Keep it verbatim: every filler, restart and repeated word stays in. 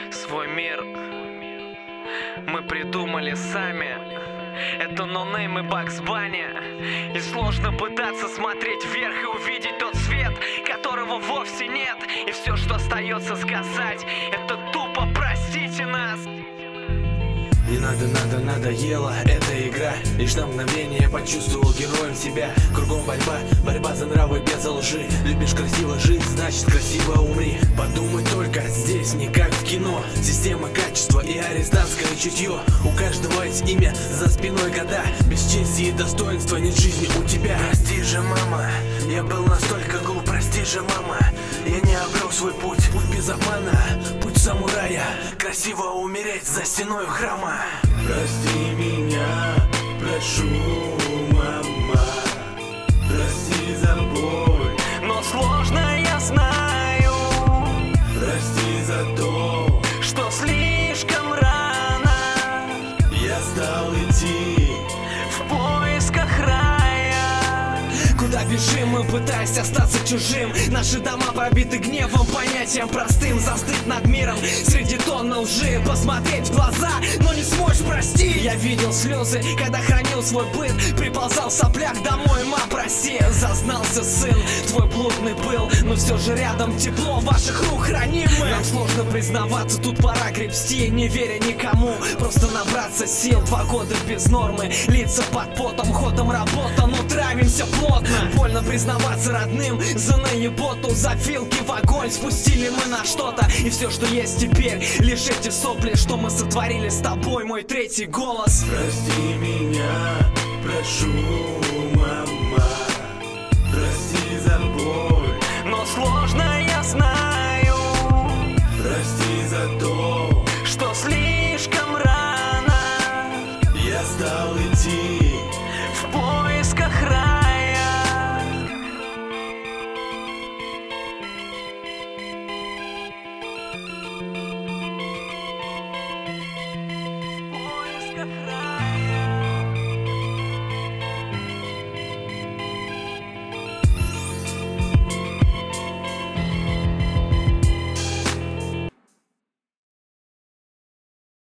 Свой мир мы придумали сами. Это ноунейм и Бакс Банни. И сложно пытаться смотреть вверх и увидеть тот свет, которого вовсе нет. И все, что остается сказать, это тупо простите нас. Не надо, надо, надоело эта игра. Лишь на мгновение почувствовал героем себя. Кругом борьба, борьба за нравы без лжи. Любишь красиво жить, значит красиво умри. Подумай только, здесь не как в кино. Система качества и арестантское чутье. У каждого есть имя, за спиной года. Без чести и достоинства нет жизни у тебя. Прости же, мама, я был настолько глуп. Прости же, мама, я не обрел свой путь. Путь без обмана, путь самурая. Красиво умереть за стеной храма. Прости меня, прошу, мама. Прости за боль, но сложно, я знаю. Прости за то, что слишком рано я стал идти в поисках рая. Куда бежим мы, пытаясь остаться чужим? Наши дома пробиты гневом, понятием простым. Застыть над миром среди тонн лжи. Посмотреть в глаза, но не смочь простить. Я видел слезы, когда хранил свой быт. Приползал в соплях домой, ма, прости. Зазнался, сын, твой блудный был, но все же рядом тепло ваших рук хранимы. Нам сложно признаваться, тут пора гребсти, не веря никому, просто набраться сил. Два года без нормы, лица под потом, ходом работа, но травимся плотно. Больно признаваться родным, за наеботу, за филки в огонь спустили мы на что-то. И все, что есть теперь, лишь эти сопли, что мы сотворили с тобой, мой третий голос. Прости меня, прошу, мама.